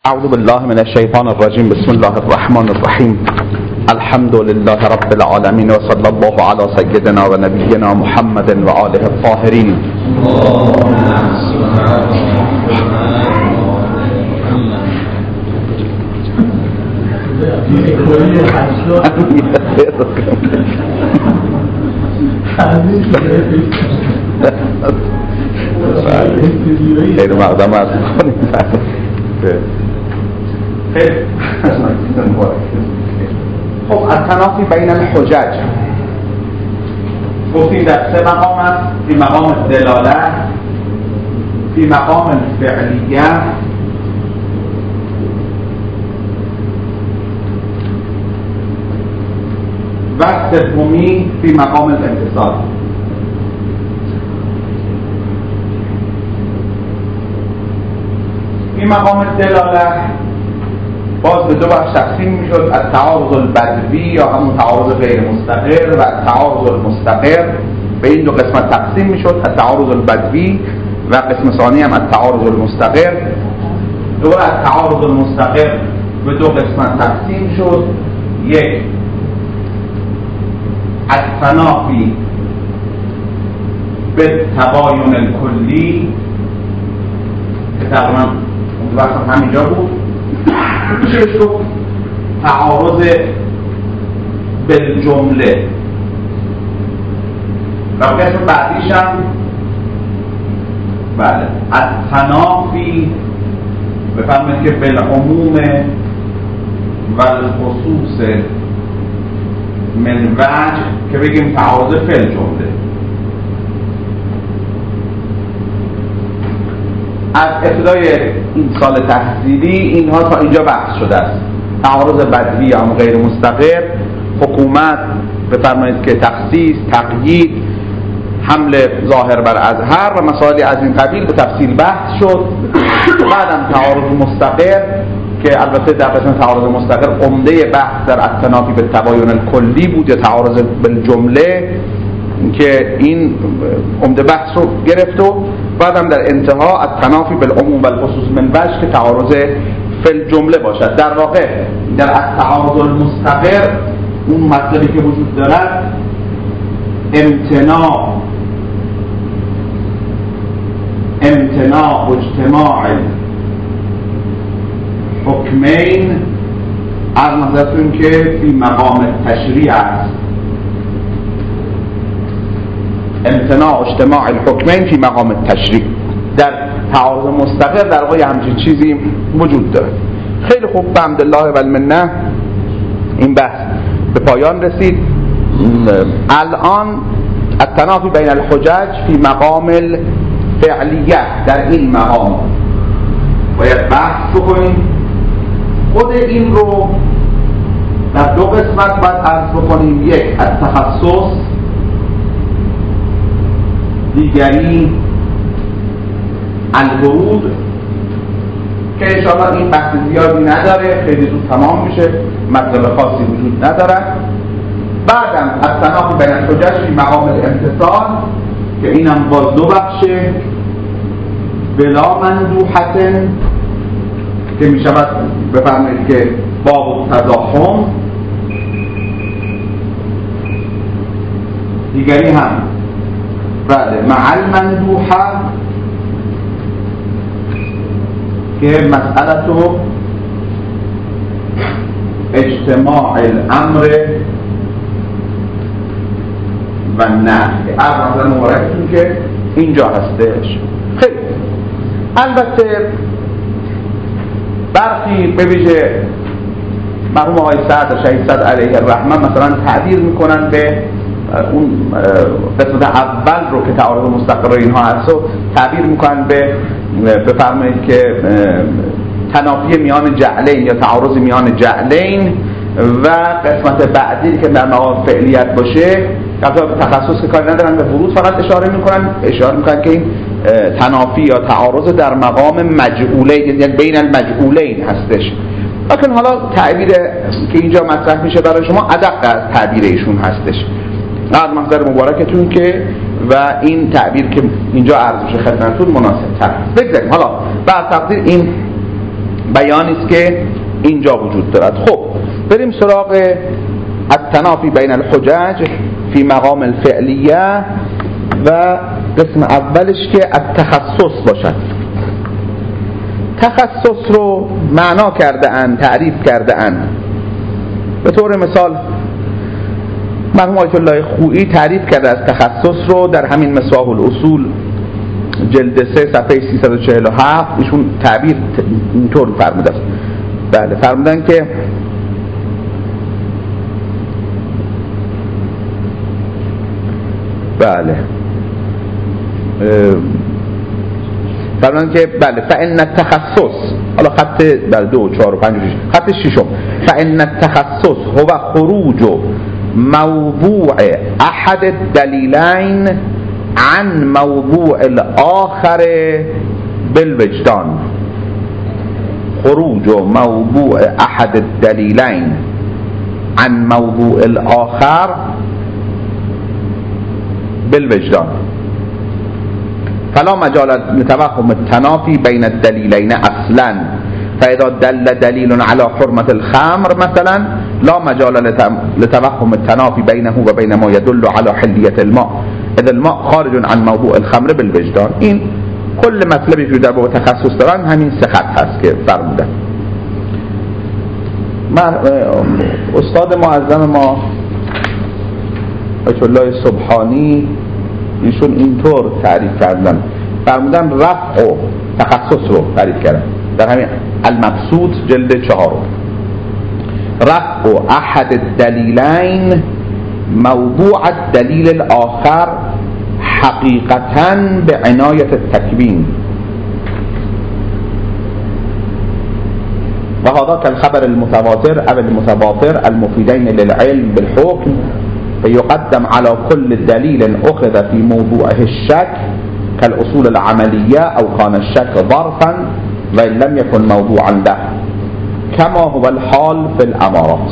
اعوذ بالله من الشیطان الرجیم. بسم الله الرحمن الرحیم. الحمد لله رب العالمین و صلی الله علی سیدنا و نبینا محمد و آله الطاهرین. خیلی مقدم عرض می‌کنیم. خب التنافی بین الحجج گفتیم در سه مقام است: فی مقام دلاله، فی مقام الفعلیه و سومی فی مقام الامتصال. فی مقام دلاله باز به دو بخش تقسیم میشد: التعارض البدوی یا همون تعارض غیر مستقر و التعارض المستقر. به این دو قسمت تقسیم میشد: التعارض البدوی و قسم ثانی هم التعارض المستقر. دوباره التعارض المستقر به دو قسمت تقسیم شد: یک التنافی بالتباین الکلی که تقریبا اون وقت همینجا بود، میشه گفت تعارض بالجمله، و قسم بعدیش هم بله التنافی بفرمایید که بالعموم و الخصوص من وجه که بگیم تعارض فی الجمله. از ابتدای این سال تحصیلی اینها تا اینجا بحث شده است: تعارض بدوی یا غیر مستقر، حکومت بفرمایید که تخصیص، تقیید، حمل ظاهر بر اظهر و مسائلی از این قبیل به تفصیل بحث شد. بعدم تعارض مستقر که البته در قسم تعارض مستقر عمده بحث در التنافی بالتباین الکلی بود یا تعارض بالجمله که این عمده بحث رو گرفت، و بعدم در انتها التنافی بالعموم و الخصوص من وجه که تعارض فی الجمله باشد. در واقع در التعارض المستقر اون مطلبی که وجود دارد امتناع اجتماع حکمین از نظرتون که فی مقام تشریع است. امتناع اجتماع الحکمین فی مقام التشریع. در تعارض مستقر در واقع همچین چیزی وجود داره. خیلی خوب، بحمدالله و المنه این بحث به پایان رسید. الان التنافی بین الحجج فی مقام الفعلیه، در این مقام باید بحث بکنیم. خود این رو در دو قسمت باید عرض بکنیم: یک التخصص، دیگری الورود، که انشاءالله این بحث زیادی نداره، خیلی زود تمام میشه، مطلب خاصی وجود نداره. بعدم التنافی بین الحجج فی مقام الامتصال که اینم باز دو بخشه: بلا مندوحة که میشود بفرمایید که باب تضاحم، دیگری هم بله مع المندوحة که مسئله تو اجتماع الامر و نهی. از مبارکتون که اینجا هستش. خیلی البته برخی به ویژه مرحوم آقای سعد شهید سعد علیه الرحمه مثلا تعبیر میکنن به اون قسمت اول رو که تعارض مستقر اینها هست و تعبیر میکنن به بفرمایید که تنافی میان جعلین یا تعارض میان جعلین، و قسمت بعدی که در مقام فعلیت باشه که تخصص که کاری ندارن به ورود فقط اشاره میکنن که این تنافی یا تعارض در مقام مجعولین، یعنی بین المجعولین هستش. لکن حالا تعبیر که اینجا مطرح میشه برای شما ادق از تعبیر ایشون هستش. از محضر مبارکتون که و این تعبیر که اینجا عرض میشه خدمتتون مناسب تر. بگذاریم حالا بر تقدیر این بیانی است که اینجا وجود دارد. خب بریم سراغ التنافی بین الحجج فی مقام الفعلیه و قسم اولش که التخصص باشد. تخصص رو معنا کرده اند، تعریف کرده اند. به طور مثال مرحوم آیت الله خویی تعریف کرده از تخصص رو در همین مصباح الاصول جلد 3 صفحه 347 ایشون تعبیر اینطور فرموده است. بله فرمودن که بله فرمودن که بله فإن التخصص، حالا خط 2 4 5 6 خط 6 فإن التخصص هو خروج موضوع احد الدلیلین عن موضوع الآخر بالوجدان. خروج موضوع احد الدلیلین عن موضوع الآخر بالوجدان فلا مجال لتوهم التنافي بين الدليلين اصلا، فاذا دل دليل على حرمة الخمر مثلا لا مجال لتوهم التنافي بينه وبين ما يدل على حلية الماء اذا الماء خارج عن موضوع الخمر بالوجدان. این کل مطلبی که در باب تخصص دارن همین سه خط هست که فرمودن. استاد معظم ما آیت الله سبحانی ایشون اینطور تعریف کردن، فرمودن رفع و تخصص رو تعریف کردن در همین المبسوط جلد 4. رفع احد الدلیلین موضوع الدلیل الاخر حقیقتاً بعنایت التکوین و هذا كالخبر المتواتر او المتواتر المفيدين للعلم بالحكم فيقدم على كل دليل أخذ في موضوعه الشك كالأصول العملية أو كان الشك ظرفا وإن لم يكن موضوعا له كما هو الحال في الأمارات.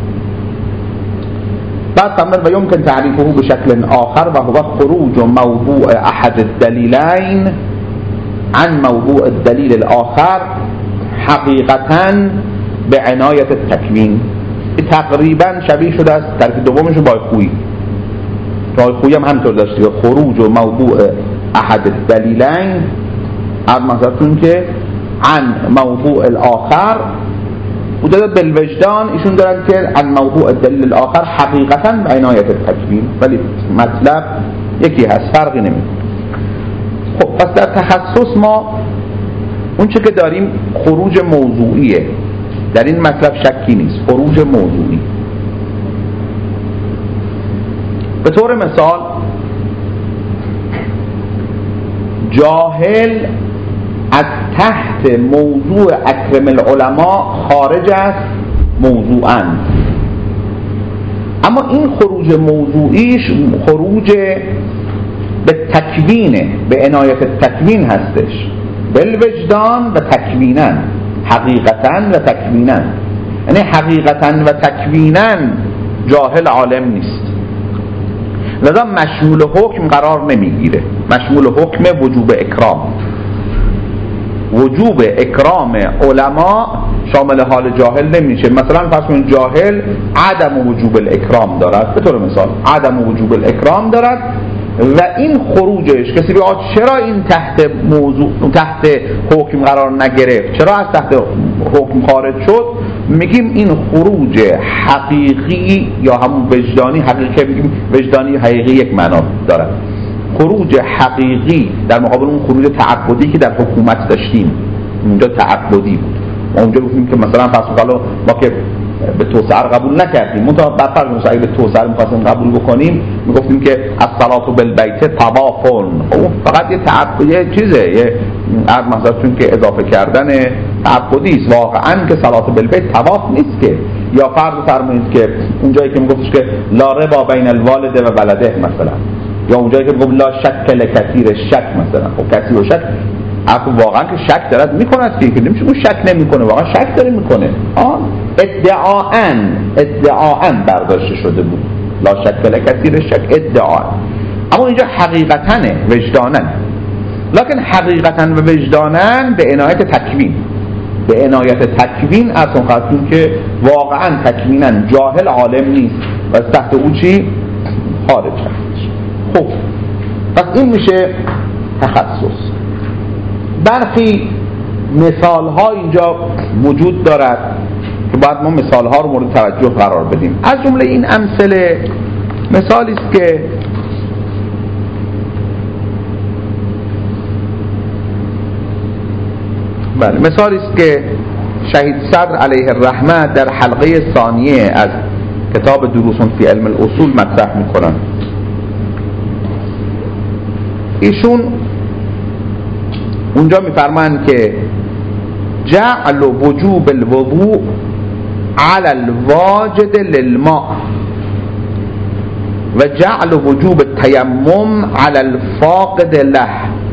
بعد تمر ويمكن تعريفه بشكل آخر وهو خروج موضوع أحد الدليلين عن موضوع الدليل الآخر حقيقة بعناية التكوين. تقریبا شبیه شده است طرف دومش با خویی. خویی هم همینطور داشته خروج و موضوع احد الدلیلین از مثلا که عن موضوع الاخر و در بالوجدان ایشون دارن که عن موضوع الدلیل الاخر حقیقتا به عنایت التکوین، ولی مطلب یکی هست، فرقی نمیکنه. خب پس در تخصص ما اون چه که داریم خروج موضوعیه، در این مطلب شکی نیست، خروج موضوعی. به طور مثال جاهل از تحت موضوع اکرم العلماء خارج است موضوعاً، اما این خروج موضوعیش خروج به تکوینه، به عنایت تکوین هستش، بالوجدان و تکویناً، حقیقتاً و تکویناً. یعنی حقیقتاً و تکویناً جاهل عالم نیست، لذا مشمول حکم قرار نمیگیره. مشمول حکم وجوب اکرام، وجوب اکرام علما شامل حال جاهل نمیشه. مثلا فرض کنید جاهل عدم وجوب الاکرام دارد، به طور مثال عدم وجوب الاکرام دارد و این خروجش کسی بگه چرا این تحت موضوع تحت حکم قرار نگرفت، چرا از تحت حکم خارج شد، میگیم این خروج حقیقی یا همون وجدانی، حقیقی میگیم وجدانی حقیقی یک معنا دارد. خروج حقیقی در مقابل اون خروج تعبدی که در حکومت داشتیم، اونجا تعبدی بود. ما اونجا گفتیم که مثلا پس ما که به توسعه قبول نکردیم، منتها برفرض مثلا اگه به توسعه می‌خواستیم قبول بکنیم میگفتیم که الصلاة بالبیت طوافون، فقط یه تعبدی چیزه، یه مثلا چون که اضافه کردن تعبدی است، واقعا که صلاة بالبیت طواف نیست که. یا فرض فرمایید که اونجایی که میگفتش که لا ربا بین الوالد و ولده مثلا، یا اونجایی که میگفت لا شک لکثیر شک مثلا، خب کثیر و شک واقعا که شک دارد میکند که نمیشه اون شک نمیکنه، واقعا شک داره میکنه، ادعاً برداشته شده بود لا شک لکثیر شک ادعاً، اما اینجا حقیقتاً وجداناً، لکن حقیقتاً و وجداناً به عنایت تکوین. به عنایت تکوین اصلا خواستون که واقعا تکوینا جاهل عالم نیست و از تحت او چی؟ خارج هست. خب پس این میشه تخصص. برخی مثال ها اینجا وجود دارد که باید ما مثال ها رو مورد توجه قرار بدیم. از جمله این امثله مثالی است که مثالی است که شهید صدر علیه الرحمه در حلقه ثانیه از کتاب دروس فی علم الاصول مطرح میکنن. ایشون اونجا میفرمایند که جعل وجوب الوضوء على الواجد للماء و جعل وجوب التیمم على الفاقد له.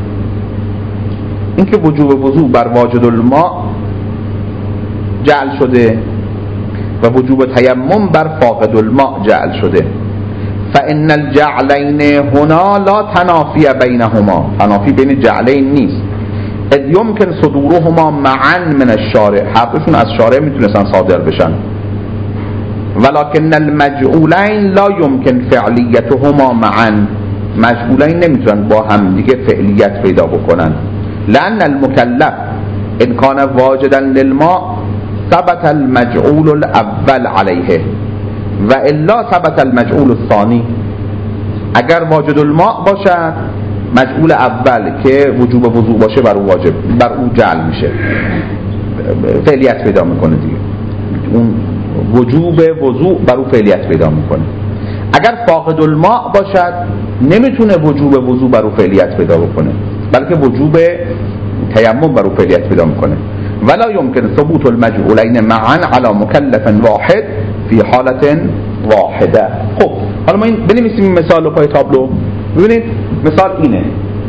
اینکه وجوب وضوء بر واجد الماء جعل شده و وجوب تیمم بر فاقد الماء جعل شده. فإن الجعلین هنا لا تنافی بینهما، تنافی بین جعلین نیست. اذ يمكن صدورهما معا من الشارع، حقشون از شارع میتونستن صادر بشن. ولكن المجعولین لا يمكن فعلیتهما معا، مجعولین نمیتونن با هم دیگه فعلیت پیدا بکنن. لأن المكلف ان كان واجدا للماء ثبت المجعول الاول عليه و الا ثبت المجعول الثاني. اگر واجد الماء باشد مجعول اول که وجوب وضوء باشه بر او واجب، بر او جعل میشه، فعلیت پیدا میکنه دیگه. اون وجوب وضوء بر او فعلیت پیدا میکنه. اگر فاقد الماء باشد نمیتونه وجوب وضوء بر او فعلیت پیدا بکنه، بلکه وجوب تیمم بر او فعلیت پیدا میکنه. ولا يمكن ثبوت المجعولين معا على مكلف واحد في حالة واحده. خب حالا ما این بنویسیم مثال رو پای تابلو. ببینید مثال اینه: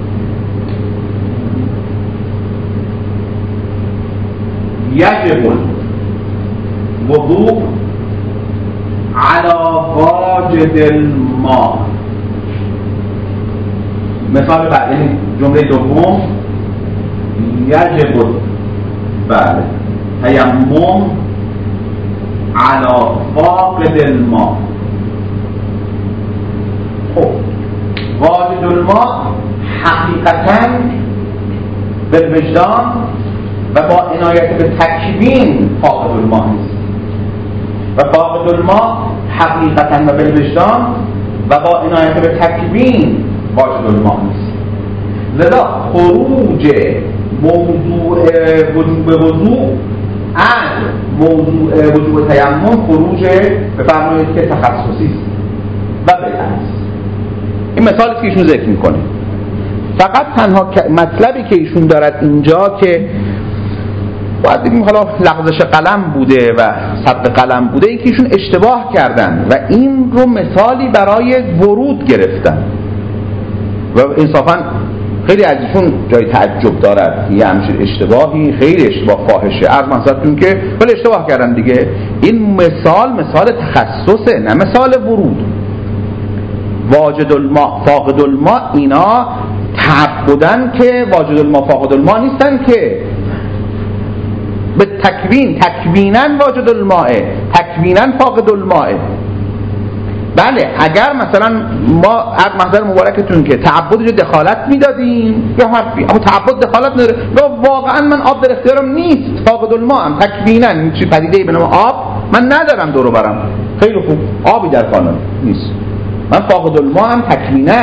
یجب الوضوء على واجد الماء. مثال بعد، یعنی جمله دوم یجب بله تیمم على فاقد الماء. خب واجد الماء حقیقتاً بالوجدان و با عنایت به تکوین فاقد الماء نیست، و فاقد الماء حقیقتاً و بالوجدان و با عنایت به تکوین واجد الماء نیست. لذا خروج موضوع وجوب وضوء از موضوع وجوب تیمم خروج بفرمایید که تخصصی است و بالعکس. این مثالی که ایشون ذکر میکنه فقط تنها مطلبی که ایشون دارد اینجا که باید بگیم حالا لغزش قلم بوده و سبق قلم بوده، این که ایشون اشتباه کردن و این رو مثالی برای ورود گرفتن و انصافاً خیلی از ایشون جای تعجب دارد. یه همچین اشتباهی خیلی اشتباه فاحشه. عرض منصبتون که ولی اشتباه کردن دیگه. این مثال تخصصه نه مثال ورود. واجد الماء فاقد الماء اینا تعبدن که واجد الماء فاقد الماء نیستن که به تکوینا واجد الماء تکوینا فاقد الماء. بله اگر مثلا ما از محضر مبارکتون که تعبد رو دخالت میدادیم یا حرفی، اما تعبد دخالت نداره یا واقعا من آب در اختیارم نیست، فاقد الماء هم تکوینا این چی پدیده به نام آب من ندارم دورو برم، خیلی خوب آبی در خانه نیست، من فاقد الماء هم تکوینا،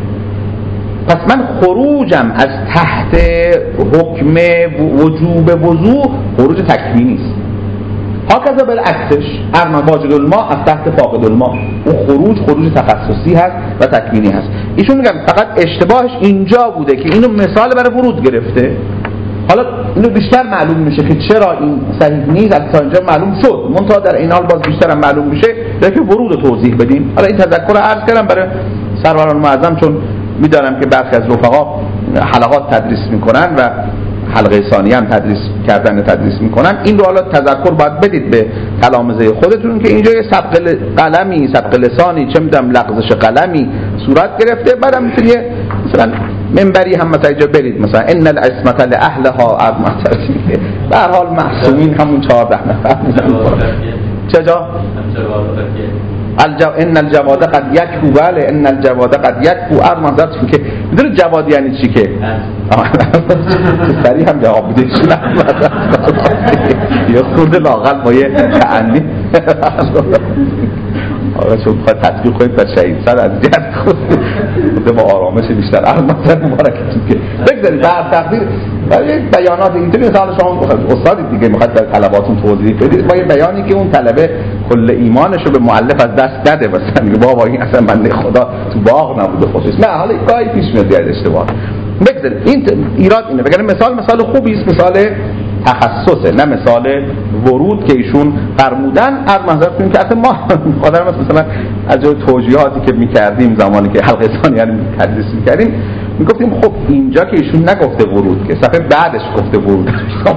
پس من خروجم از تحت حکم وجوب وضوء خروج تکوینی است. هاکذا بالعکسش ارنا واجد الماء از تحت فاقد الماء اون خروج تخصصی هست و تکوینی هست. ایشون میگن فقط اشتباهش اینجا بوده که اینو مثال برای ورود گرفته. حالا اینو بیشتر معلوم میشه که چرا این صحیح نیست، از تا اینجا معلوم شد، منتها در این حال باز بیشتر هم معلوم میشه که ورود رو توضیح بدیم. حالا این تذکر رو عرض کردم برای سروران معظم، چون میدارم که برخی از رفقا حلقات تدریس میکنن و حلقه ثانیه هم تدریس میکنن. این رو حالا تذکر باید بدید به تلامذه خودتون که اینجا یه سبق قلمی، سبق لسانی، چه میدونم لغزش قلمی صورت گرفته، بعدم میتونه مثلا منبری هم مثلا اینجا برید مثلا ان العصمت لاهلها به هر حال معصومین همون 14 نفر چجا ان الجواد قد یکفو، بله ان الجواد قد یکفو ارمزت که میدونی جواد یعنی چی که سریع هم جواب بده یه خورده لاغل با یه تعنی آقا چون بخواهد تطبیق کنید و شهید سر از جد خورده با آرامش بیشتر ارمزت مبارکتون که بگذارید بر تقدیر بیانات اینطوری مثلا شما استادی دیگه میخواد در طلباتون توضیح بدید با یه بیانی که اون طلبه کل ایمانشو به مؤلف از دست نده، مثلا میگه بابا این اصلا بنده خدا تو باغ نبوده خودش، نه حالا گاهی پیش میاد یاد اشتباه. بگذارید این ایراد اینه، بگم مثال خوبی است، مثال تخصصه نه مثال ورود که ایشون فرمودن. از منظر کنیم که اصلا ما آدم مثلا از جای توجیهاتی که میکردیم زمانی که حلقه ثانیه تدریس میکردیم میگفتیم خب اینجا که ایشون نگفته ورود که صفحه بعدش گفته ورود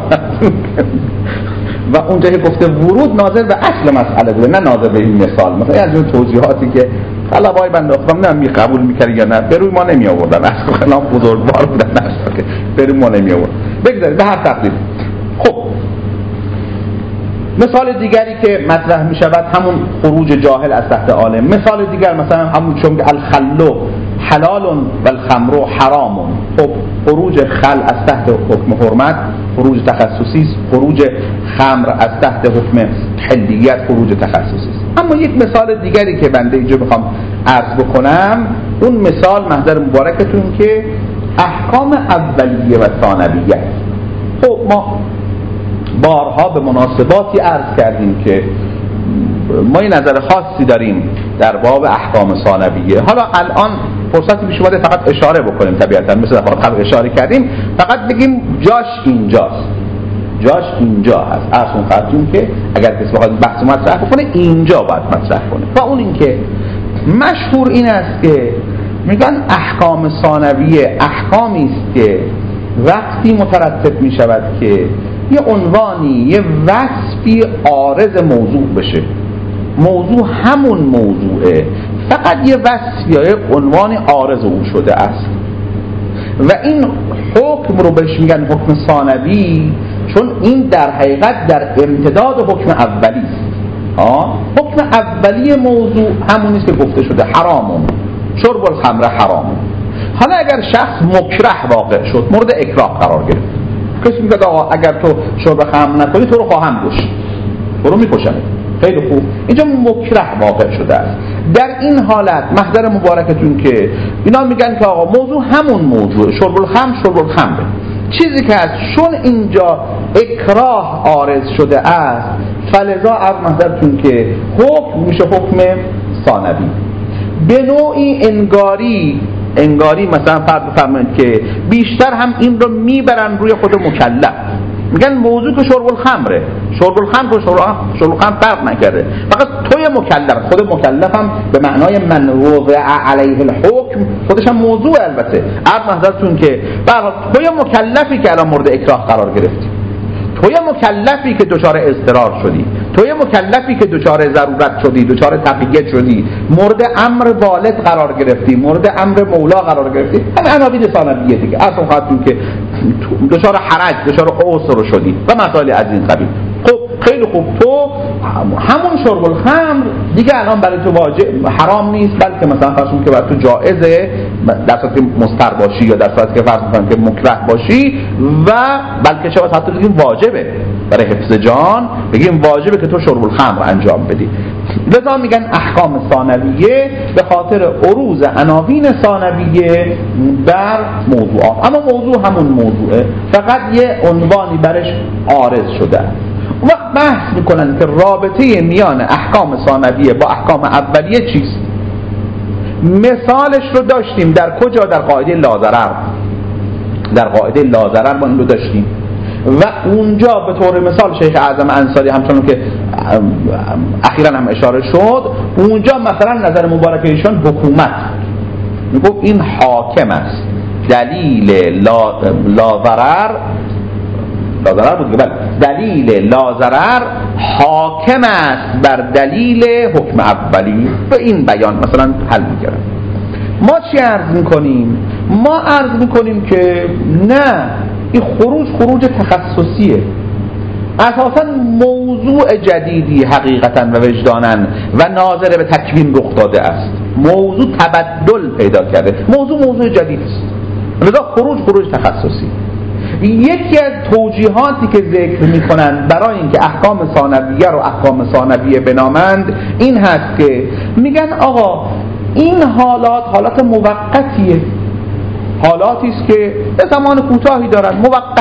و اونجا که گفته ورود ناظر به اصل مسئله بوده نه ناظر به این مثال. مثلا از جای توجیهاتی که طلبای بنده خدا نمی قبول میکردن یا نه بروی ما نمی آوردن، از خلام بزرگوار بودن نه که بروی ما نمی آوردن. بگذارید به هر تقدیر. خب مثال دیگری که مطرح می شود همون خروج جاهل از تحت عالم. مثال دیگر مثلا همون چون که الخل حلال و الخمر حرام. خب خروج خل از تحت حکم حرمت خروج تخصصی است، خروج خمر از تحت حکم حلیت خروج تخصصی است. اما یک مثال دیگری که بنده اینجا میخوام عرض بکنم، اون مثال محضر مبارکتون که احکام اولیه و ثانویه. خب ما بارها به مناسباتی عرض کردیم که ما یه نظر خاصی داریم در باب احکام ثانویه. حالا الان فرصتی پیش اومده فقط اشاره بکنیم، طبیعتا مثل قبل اشاره کردیم، فقط بگیم جاش اینجاست، جاش اینجا هست. اصلا خاطرون که اگر کسی بخواد بحث مطرح کنه اینجا باید مطرح کنه. و اون این که مشهور این است که میگن احکام ثانویه احکامی است که وقتی مترتب می شود که یه عنوانی یه وصفی عارض موضوع بشه، موضوع همون موضوعه، فقط یه وصفی یا یه عنوان عارض اون شده است و این حکم رو بهش میگن حکم ثانوی، چون این در حقیقت در امتداد حکم اولی است. حکم اولی موضوع همون است که گفته شده حرامون شرب الخمر حرام. حالا اگر شخص مکره واقع شد، مورد اکراه قرار گرفت، کسی میگه آقا اگر تو شرب خمر نکنی تو رو خواهم کشت، تو رو میکشم. خیلی خوب، اینجا مکره واقع شده است. در این حالت محضر مبارکتون که اینا میگن که آقا موضوع همون موضوع شرب الخمر، چیزی که از چون اینجا اکراه عارض شده است فلذا از محضرتون که حکم میشه حکم ثانوی. به نوعی انگاری مثلا فرض بفرمایید که بیشتر هم این رو میبرن روی خود مکلف، میگن موضوع که شرب الخمره، شرب الخمر فرق نکرده، فقط توی مکلف، خود مکلف هم به معنای من وضع علیه الحکم خودش هم موضوع. البته عرض محضرتون که برای توی مکلفی که الان مورد اکراه قرار گرفتی، توی مکلفی که دچار اضطرار شدی، توی مکلفی که دچار ضرورت شدی، دچار تقیید شدی، مورد امر والد قرار گرفتی، مورد امر مولا قرار گرفتی، همه عناوین ثانویه دیگه. اصلا خواهدتون که دچار حرج، دچار عسر شدی و مسائل از این قبیل. خب خیلی خوب، تو همون شرب الخمر دیگه الان برای تو واجب حرام نیست، بلکه مثلا فرض که برای تو جایزه در صورتی مضطر باشی یا در صورتی که فرض کنیم که مکره باشی، و بلکه چه حتی بگیم واجبه برای حفظ جان، بگیم واجبه که تو شرب الخمر انجام بدی. لذا میگن احکام ثانویه به خاطر عروض عناوین ثانویه بر موضوعات، اما موضوع همون موضوعه، فقط یه عنوانی برش عارض شده. وقت بحث میکنن که رابطه میان احکام ثانویه با احکام اولیه چیست. مثالش رو داشتیم در کجا؟ در قاعده لاضرر. در قاعده لاضرر ما این رو داشتیم و اونجا به طور مثال شیخ اعظم انصاری همچنان که اخیراً هم اشاره شد، اونجا مثلا نظر مبارک ایشان حکومت میگفت این حاکم است، دلیل لاضرر بود، بله دلیل لاضرر حاکم است بر دلیل حکم اولی. به این بیان مثلا حل می‌کردن. ما چی عرض می‌کنیم ما عرض میکنیم که نه، این خروج تخصصیه، اساساً موضوع جدیدی حقیقتاً و وجداناً و ناظر به تکوین رخ داده است. موضوع تبدل پیدا کرده، موضوع جدید است، لذا خروج تخصصی. یکی از توجیهاتی که ذکر میکنن برای اینکه احکام ثانویه رو احکام ثانویه بنامند این هست که میگن آقا این حالات موقتیه، حالاتی است که به زمان کوتاهی دارن، موقت،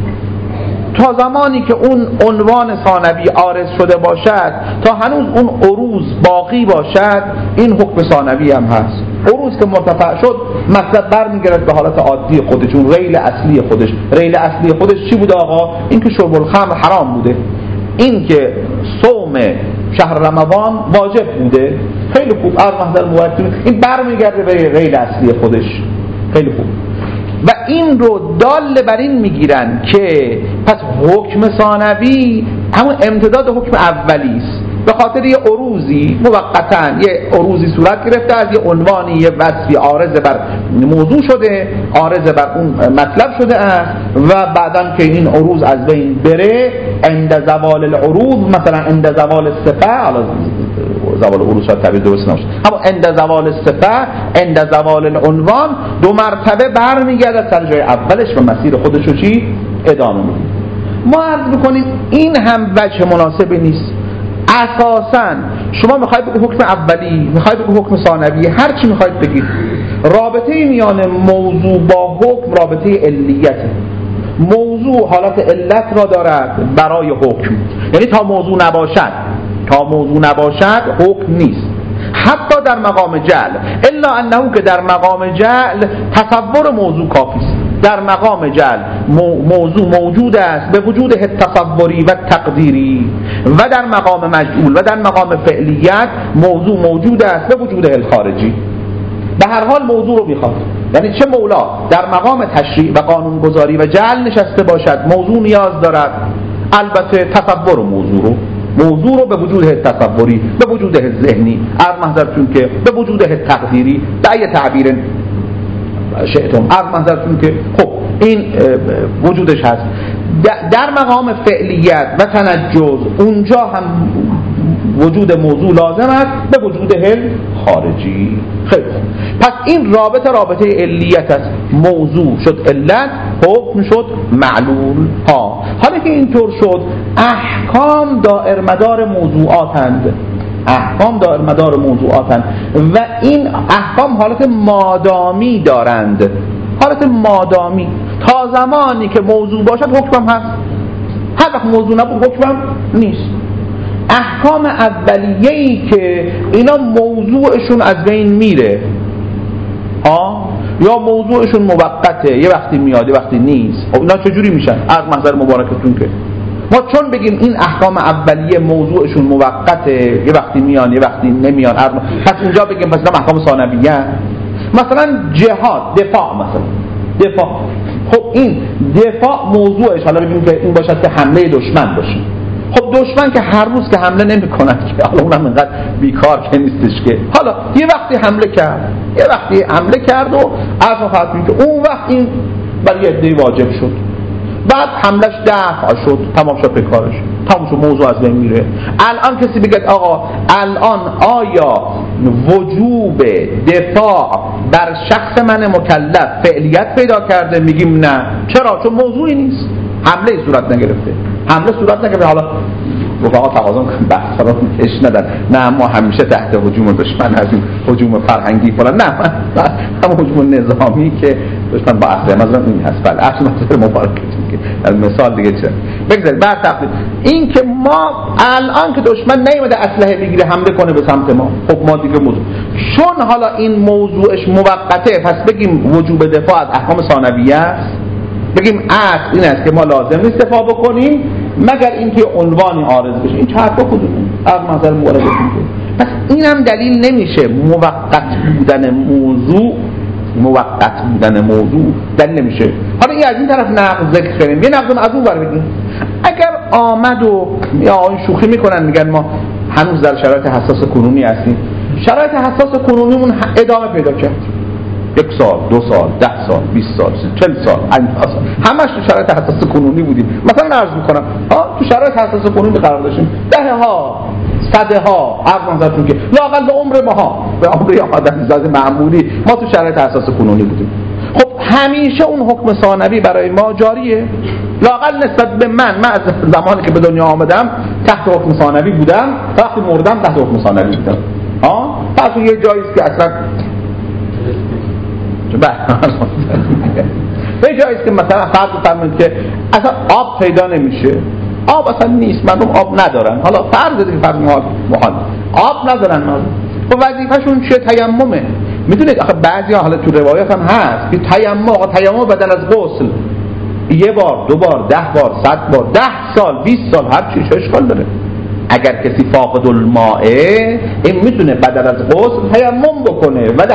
تا زمانی که اون عنوان ثانوی عارض شده باشد، تا هنوز اون عروض باقی باشد، این حکم ثانوی هم هست. عروض که مرتفع شد مطلب برمیگرد به حالت عادی خودش، اون ریل اصلی خودش. ریل اصلی خودش چی بوده آقا؟ این که شرب الخمر حرام بوده، این که صوم شهر رمضان واجب بوده. خیلی خوب، ارمحضر موجود، این برمیگرده به ریل اصلی خودش. خیلی خوب. و این رو دال بر این میگیرن که پس حکم ثانوی همون امتداد حکم اولی است، به خاطر یه عروضی موقتاً یه عروضی صورت گرفته از یه عنوانی، یه وصفی عارض بر موضوع شده، عارض بر اون مطلب شده است و بعداً که این عروض از بین بره، عند زوال العروض، مثلا عند زوال الصفه، حالا زوال عروض شاید تعبیر درست نباشه، اما عند زوال الصفه، عند زوال العنوان، دو مرتبه برمیگرده سر جای اولش و مسیر خودش رو چی ادامه میده. ما عرض میکنیم این هم وجه مناسبی نیست. اساساً شما میخواید بگید حکم اولی، میخواید بگید حکم ثانوی، هر چی میخواید بگید، رابطه میان موضوع با حکم رابطه علیته. موضوع حالت علت را دارد برای حکم، یعنی تا موضوع نباشد حکم نیست، حتی در مقام جعل، الا انه که در مقام جعل تصور موضوع کافی است. در مقام جعل موضوع موجود است به وجود تصوری و تقدیری، و در مقام مجعول و در مقام فعلیت موضوع موجود است به وجود خارجی. به هر حال موضوع رو میخواد، یعنی چه مولا در مقام تشریع و قانونگذاری و جعل نشسته باشد، موضوع نیاز دارد البته تصور موضوع رو به وجود تصوری، به وجود ذهنی، ارمحضرتون که به وجود تقدیری، به ای تعبیر شئتم، ارمحضرتون که خب این وجودش هست. در مقام فعلیت و تنجز اونجا هم وجود موضوع لازم است به وجود خارجی. خیلی خوب، پس این رابطه علیت است. موضوع شد علت، حکم شد معلول. حالا که اینطور شد، احکام دائر مدار موضوعاتند، و این احکام حالت مادامی دارند، حالت مادامی. تا زمانی که موضوع باشد حکمم هست، هر وقت موضوع نبود حکمم نیست. احکام اولیه‌ای که اینا موضوعشون از بین میره، یا موضوعشون موقته، یه وقتی میاد یه وقتی نیست، اینا چجوری میشن؟ از محضر مبارکتون که ما چون بگیم این احکام اولیه موضوعشون موقته، یه وقتی میان یه وقتی نمیان، پس اونجا بگیم پس اینا احکام ثانویه. مثلا جهاد، دفاع، خب این دفاع موضوعش، حالا بگیم که این باشد که حمله دشمن باشه. خب دشمن که هر روز که حمله نمی کند که، حالا اونم اینقدر بیکار که نیستش که، حالا یه وقتی حمله کرد و عرض خواهد که اون وقت این برای عده‌ای واجب شد، بعد حملش دفع شد، تمام شد کارش، تمام شد، موضوع از بین میره. الان کسی بگه آقا الان آیا وجوب دفاع بر شخص من مکلف فعلیت پیدا کرده؟ میگیم نه. چرا؟ چون موضوعی نیست، حمله صورت نگرفته. حالا رفقا تقاضا میکنم بحث رو کش ندن، نه ما همیشه تحت هجوم دشمن هستیم، هجوم فرهنگی فلان، نه هم هجوم نظامی که دشمن با اصل مثلا این هست. بله اصل مثلا مبارکتون که مثال دیگه چه بگذارید. بعد تقلید این که ما الان که دشمن نیومده اسلحه بگیره حمله کنه به سمت ما، خب ما دیگه موضوع، چون حالا این موضوعش موقته، پس بگیم وجوب دفاع از احکام ثانویه است، بگیم اصل این است که ما لازم نیست دفاع بکنیم مگر اینکه عنوانی عارض بشه. این چه حرفا خودمون از منظر مورد میگه. پس اینم دلیل نمیشه موقت بودن موضوع دلیل نمیشه. حالا این از این طرف نقض ذکر کنیم، یه نقض از اون بر بگیم. اگر آمد و یا این شوخی میکنن میگن ما هنوز در شرایط حساس کنونی هستیم، شرایط حساس کنونیمون ادامه پیدا کرد، 1 سال 2 سال 10 سال 20 سال 40 سال 50 سال همش تو شرایط حساس کنونی بودیم. مثلا عرض میکنم تو شرایط حساس کنونی قرار داشتیم، دهها صدها عرض نظرتون که لااقل به عمر ماها، به عمر آدمیزاد معمولی ما تو شرایط حساس کنونی بودیم. خب همیشه اون حکم ثانوی برای ما جاریه. لااقل نسبت به من از زمانی که به دنیا آمدم تحت حکم ثانوی بودم، وقتی مردم تحت حکم ثانوی بودم. پس یه جایی است که اصلا به جایی است که مثلا فرض بفرمایید که اصلا آب پیدا نمیشه، آب اصلا نیست، مردم آب ندارن. حالا فرض بدید فرض محال آب ندارن مردم، خب وظیفه‌شون چیه؟ تیممه. میدونید آخه بعضیا حالا تو روایات هم هست که تیمم بدل از غسل 1 بار 2 بار 10 بار 100 بار 10 سال 20 سال هر چی اشکال داره. اگر کسی فاقد الماء این میتونه بدل از غسل تیمم بکنه ولی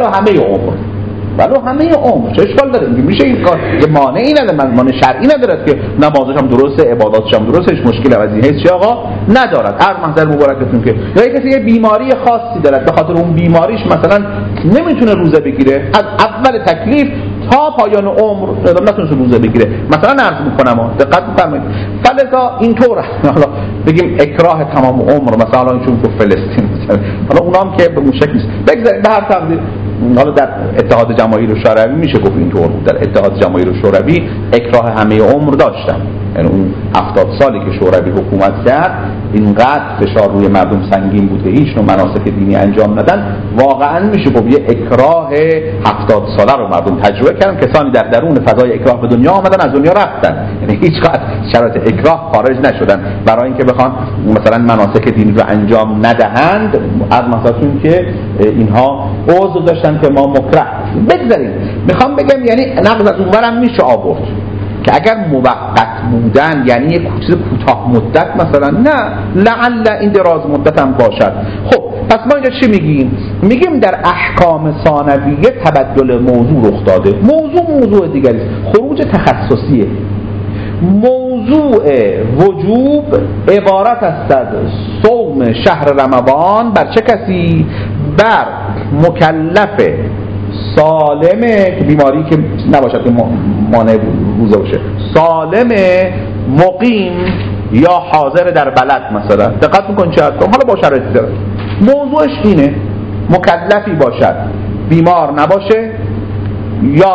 همه عمر چه اشکال داره؟ میشه این کار که مانعی نداره، مانع شرعی نداره که نمازش هم درسته، عباداتش هم درسته، هیچ مشکلی از این حیث آقا ندارد. هر محضر مبارکتون که یا کسی یه بیماری خاصی دارد به خاطر اون بیماریش مثلا نمیتونه روزه بگیره، از اول تکلیف تا پایان عمر نتونه روزه بگیره، مثلا عرض میکنم دقت بفرمایید. فلذا اینطور حالا بگیم اکراه تمام عمر، مثلا چون تو فلسطین مثلا، حالا اونام که به اون شکل نیست. بگذارید به هر تقدیر حالا در اتحاد جماهیر شوروی میشه گفت اینطور بود. در اتحاد جماهیر شوروی اکراه همه عمر داشتن، یعنی اون 70 سالی که شوروی حکومت کرد اینقدر فشار روی مردم سنگین بود که هیچ نوع مناسک دینی انجام ندادن. واقعا میشه گفت یه اکراه 70 ساله رو مردم تجربه کردن. کسانی در درون فضای اکراه به دنیا آمدن از دنیا رفتن، یعنی هیچ از شرایط اکراه خارج نشدن برای اینکه بخوان مثلا مناسک دینی رو انجام ندهند. از مثلا که اینها عذر داشتن که ما مکره. بگذاریم میخوام بگم یعنی نقض از اونورم میشه آورد که اگر موقت بودن یعنی یک چیز کوتاه مدت مثلا، نه لعل این دراز مدت هم باشد. خب پس ما اینجا چی میگیم؟ میگیم در احکام ثانویه تبدل موضوع رخ داده. موضوع دیگری است، خروج تخصصیه. موضوع وجوب عبارت است از صوم شهر رمضان بر چه کسی؟ بر مکلف سالمه که بیماری که نباشد که مانع روزه باشه، سالم مقیم یا حاضر در بلد مثلا. دقت میکن چه هست؟ حالا با شرایطی داره. موضوعش اینه مکلفی باشد، بیمار نباشه یا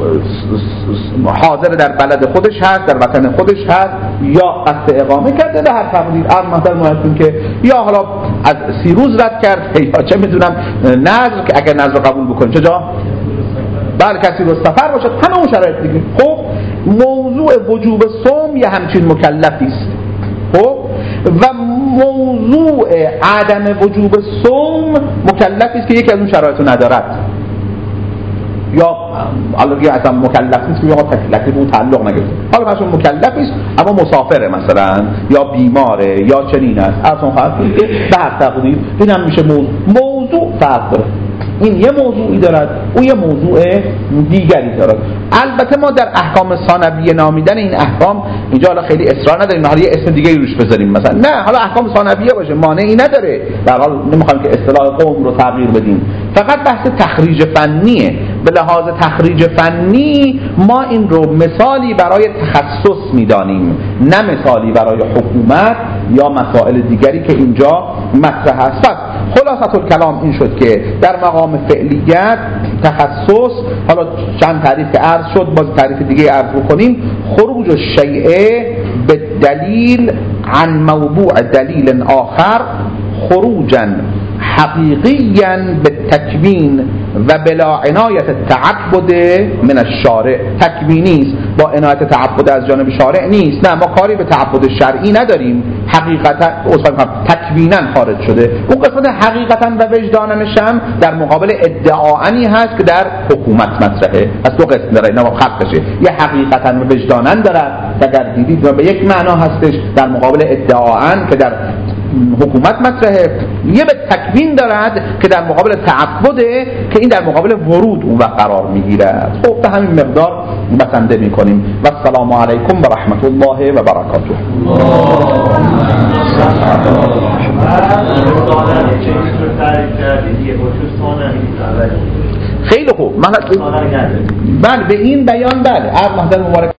حاضر در بلد خودش هست، در وطن خودش هست، یا قصد اقامه کرده به هر تقدیر. مثلا مهمتون که یا حالا از 30 روز رد کرد یا چه میدونم نذر که اگر نذر قبول بکنه چجا؟ بله کسی رو سفر باشد، همه اون شرایط دیگه. خب موضوع وجوب صوم یه همچین مکلفی است. خب و موضوع عدم وجوب صوم مکلفی است که یکی از اون شرایط رو ندارد، یا حالا اصلا مکلف نیست که یا تکلیفی به اون تعلق نگرفته. حالا پس اون مکلف نیست اما مسافره مثلا یا بیماره یا چنین است. اصلا خواهد که به هر تقدیر این هم میشه موضوع فرق داره. این یه موضوعی دارد، اون یه موضوع دیگری دارد. البته ما در احکام ثانویه نامیدن این احکام اینجا حالا خیلی اصرار نداریم، حالا یه اسم دیگه روش بذاریم مثلا، نه حالا احکام ثانویه باشه مانعی نداره. در حال نمیخوایم که اصطلاح قوم رو تغییر بدیم، فقط بحث تخریج فنیه. به لحاظ تخریج فنی ما این رو مثالی برای تخصص میدانیم، نه مثالی برای حکومت یا مسائل دیگری که اینجا مطرح است. خلاصه الکلام این شد که در مقام فعلیت تخصص، حالا چند تعریف که عرض شد باز تعریف دیگه عرض بکنیم. خروج الشیء به دلیل عن موضوع دلیل آخر خروجا حقیقیاً به تکوین و بلا عنایت تعبد من الشارع. تکوینی است با عنایت تعبد از جانب شارع نیست. نه ما کاری به تعبد شرعی نداریم، حقیقتا تکویناً خارج شده. اون قسمت حقیقتا و وجداننش هم در مقابل ادعاانی هست که در حکومت مطرحه. پس دو قسم داره اینا خلق بشه، یه حقیقتا و وجدانن داره اگر دیدید و به یک معنا هستش در مقابل ادعاان که در حکومت مطرحه، یه به تکوین دارد که در مقابل تعبده که این در مقابل ورود اون وقت قرار میگیرد. خب به همین مقدار بسنده میکنیم و السلام علیکم و رحمت الله و برکاته. خیلی خوب. بله به این بیان بله. محضر مبارک